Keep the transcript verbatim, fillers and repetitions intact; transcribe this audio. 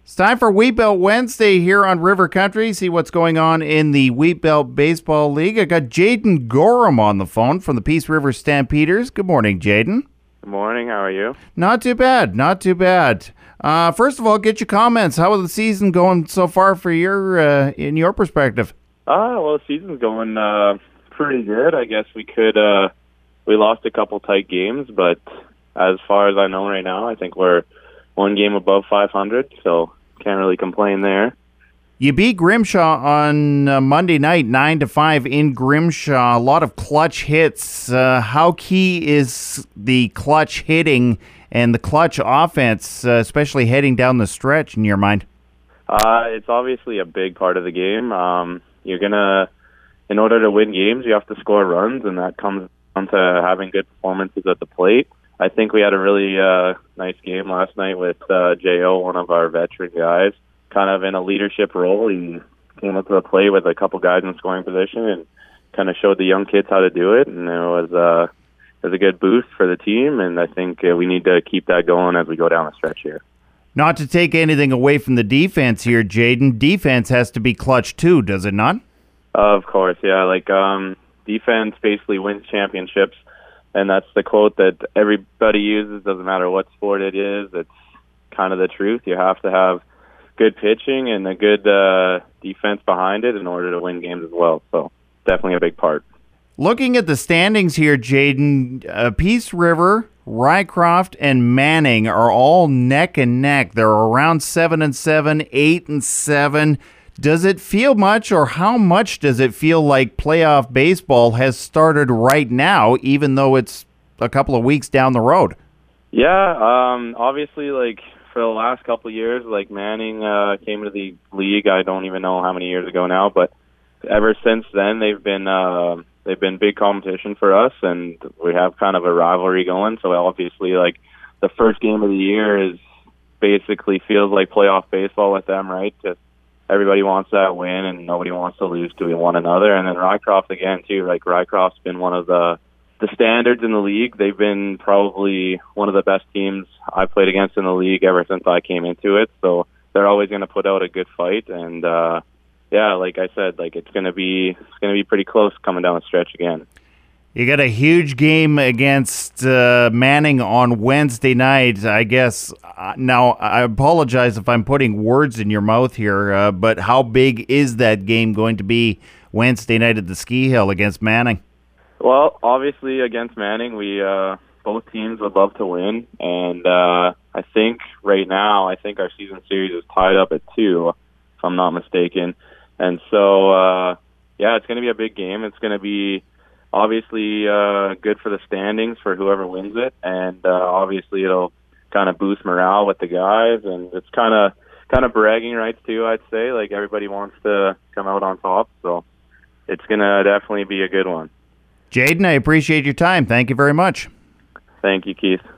It's time for Wheat Belt Wednesday here on River Country. See what's going on in the Wheat Belt Baseball League. I got Jaden Gorham on the phone from the Peace River Stampeders. Good morning, Jaden. Good morning. How are you? Not too bad. Not too bad. Uh, first of all, get your comments. How is the season going so far for your, uh, in your perspective? Uh, well, the season's going uh, pretty good. I guess we could. Uh, we lost a couple tight games, but as far as I know right now, I think we're one game above five hundred. So. Can't really complain there. You beat Grimshaw on uh, Monday night, nine to five in Grimshaw. A lot of clutch hits. Uh, how key is the clutch hitting and the clutch offense, uh, especially heading down the stretch, in your mind? Uh, it's obviously a big part of the game. Um, you're gonna, in order to win games, you have to score runs, and that comes down to having good performances at the plate. I think we had a really uh, nice game last night with uh, J O, one of our veteran guys, kind of in a leadership role. He came up to the plate with a couple guys in scoring position and kind of showed the young kids how to do it, and it was, uh, it was a good boost for the team, and I think uh, we need to keep that going as we go down the stretch here. Not to take anything away from the defense here, Jaden, defense has to be clutch too, does it not? Of course, yeah. Like um, defense basically wins championships. And that's the quote that everybody uses, doesn't matter what sport it is. It's kind of the truth. You have to have good pitching and a good uh, defense behind it in order to win games as well. So definitely a big part. Looking at the standings here, Jaden, uh, Peace River, Rycroft, and Manning are all neck and neck. They're around seven and seven, eight and seven. Does it feel much, or how much does it feel like playoff baseball has started right now, even though it's a couple of weeks down the road? Yeah, um, obviously, like for the last couple of years, like Manning uh, came to the league. I don't even know how many years ago now, but ever since then, they've been uh, they've been big competition for us, and we have kind of a rivalry going. So obviously, like the first game of the year is basically feels like playoff baseball with them, right? Just everybody wants that win, and nobody wants to lose to one another. And then Rycroft again too. Like Rycroft's been one of the the standards in the league. They've been probably one of the best teams I've played against in the league ever since I came into it. So they're always going to put out a good fight. And uh, yeah, like I said, like it's going to be it's going to be pretty close coming down the stretch again. You got a huge game against uh, Manning on Wednesday night, I guess. Uh, now, I apologize if I'm putting words in your mouth here, uh, but how big is that game going to be Wednesday night at the Ski Hill against Manning? Well, obviously against Manning, we uh, both teams would love to win, and uh, I think right now, I think our season series is tied up at two, if I'm not mistaken. And so, uh, yeah, it's going to be a big game. It's going to be obviously uh, good for the standings for whoever wins it, and uh, obviously it'll kind of boost morale with the guys, and it's kind of kind of bragging rights too, I'd say. Like everybody wants to come out on top, so it's going to definitely be a good one. Jaden, I appreciate your time. Thank you very much. Thank you, Keith.